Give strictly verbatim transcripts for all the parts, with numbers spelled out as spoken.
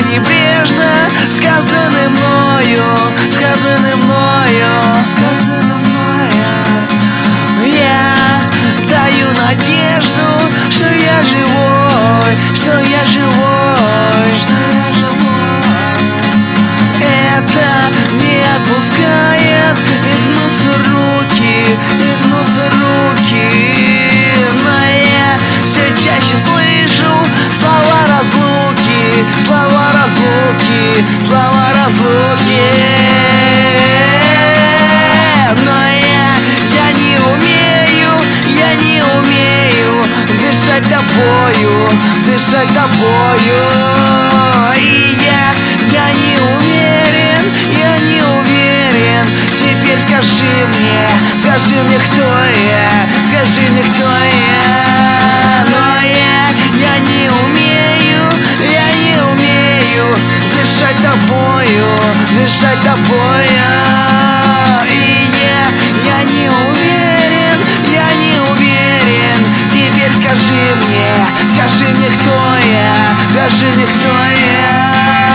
небрежно сказаны мною, сказаны мною, сказаны мною. Я даю надежду, что я живой, что я живой, что я живой. Это не отпускает, и гнутся руки, и гнутся руки. Но я все чаще слышу слова разлуки, слова разлуки, слова разлуки. Но я, я не умею, я не умею дышать тобою, дышать тобою. И я, я не уверен, я не уверен. Теперь скажи мне, скажи мне, кто я, скажи мне, кто я. Но я, я не умею, я не умею дышать тобою, дышать тобою. И я, я не уверен, я не уверен. Теперь скажи мне, скажи мне, кто я, скажи мне, кто я.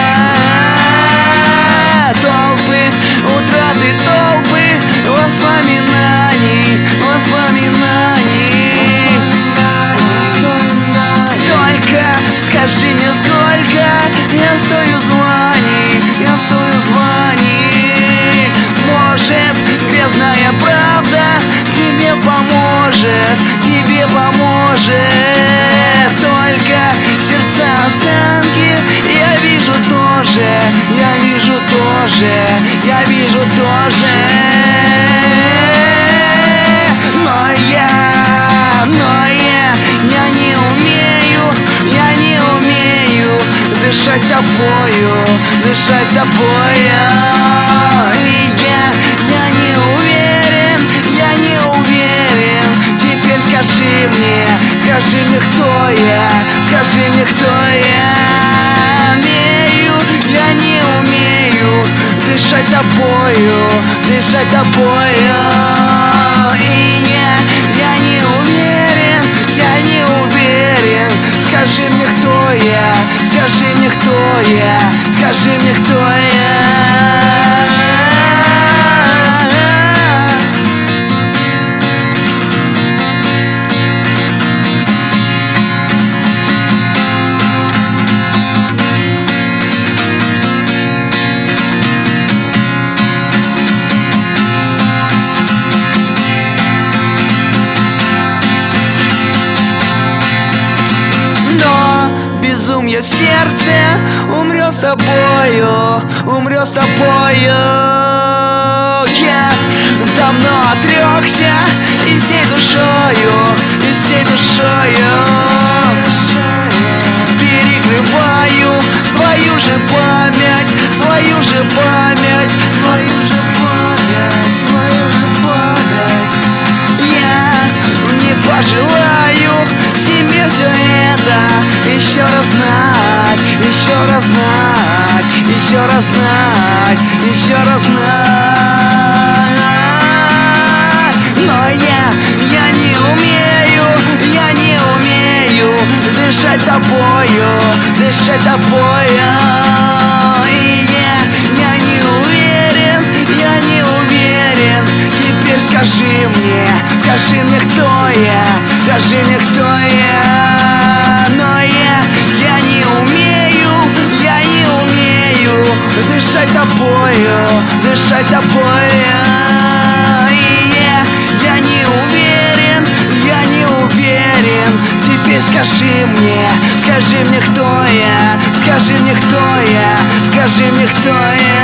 Толпы, утраты, толпы воспоминаний, воспоминаний. Только скажи мне, сколько я стою званий, я стою званий. Может, грязная правда тебе поможет, тебе поможет. Только сердца останки я вижу тоже, я вижу тоже, я вижу тоже. Но я, но я, я не умею, я не умею дышать тобою, дышать тобою. И я, я не уверен, я не уверен. Теперь скажи мне, скажи мне, кто я, скажи мне, кто я. Умею, я не умею дышать тобою, дышать тобою. И я, я не уверен, я не уверен. Скажи мне, кто я, скажи мне, кто я, скажи мне, кто я. Безумие в сердце умрет с тобою, умрет с тобою. Я давно отрекся и всей душою, и всей душою перекрываю свою же память, свою же память, свою же память, свою же память. Я не пожелаю себе все это еще раз знать, еще раз знать, еще раз знать, еще раз знать. Но я, я не умею, я не умею дышать тобою, дышать тобою. И я, я не уверен, я не уверен. Теперь скажи мне, скажи мне, кто я, скажи мне, кто я. Но я, я не умею, я не умею дышать тобою, дышать тобою. И я, я не уверен, я не уверен. Теперь скажи мне, скажи мне, кто я, скажи мне, кто я, скажи мне, кто я.